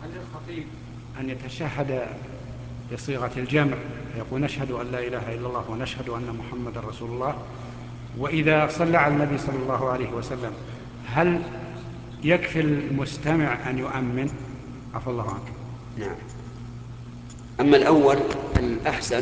هل للخطيب أن يتشهد بصيغة الجمع يقول نشهد أن لا إله إلا الله ونشهد أن محمدا رسول الله، وإذا صلى على النبي صلى الله عليه وسلم هل يكفي المستمع أن يؤمن؟ عفى الله عنك. نعم. أما الأول الأحسن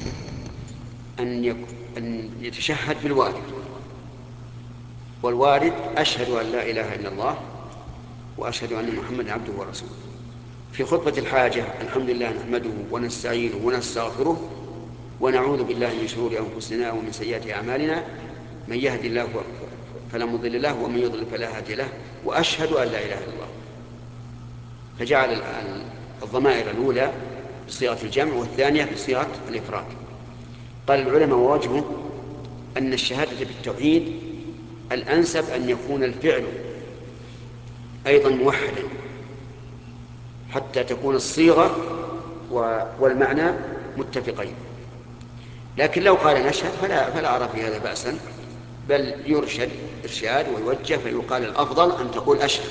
أن يتشهد بالوارد، والوارد أشهد أن لا إله إلا الله وأشهد أن محمدا عبده ورسوله. في خطبة الحاجة الحمد لله نحمده ونستعينه ونستغفره ونعوذ بالله من شرور أنفسنا ومن سيئات أعمالنا، من يهدي الله فلا مضل له ومن يضلل فلا هادي له وأشهد أن لا إله إلا الله. فجعل الضمائر الأولى بصيغة الجمع والثانية بصيغة الإفراد. قال العلماء ووجهه أن الشهادة بالتوحيد الأنسب أن يكون الفعل أيضا موحدا حتى تكون الصيغة والمعنى متفقين. لكن لو قال نشهد فلا أرى في هذا بأسا، بل يرشد إرشاد ويوجه، فيقال الأفضل أن تقول أشهد.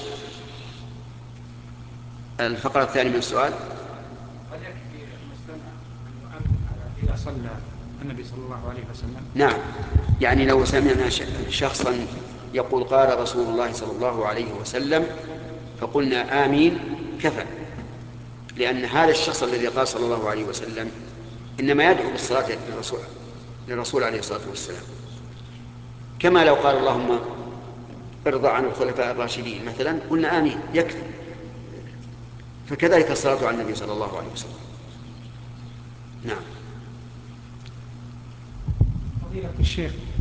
الفقرة الثانية من السؤال: هل يكفي المستمع أن يؤمن على إذا صلى النبي صلى الله عليه وسلم؟ نعم، يعني لو سمعنا شخصا يقول قال رسول الله صلى الله عليه وسلم فقلنا آمين كفى، لأن هذا الشخص الذي قال صلى الله عليه وسلم إنما يدعو بالصلاة للرسول عليه الصلاة والسلام، كما لو قال اللهم ارضى عن الخلفاء الراشدين مثلا قلنا آمين يكفي. فكذلك الصلاة على النبي صلى الله عليه وسلم. نعم. فضيلة الشيخ،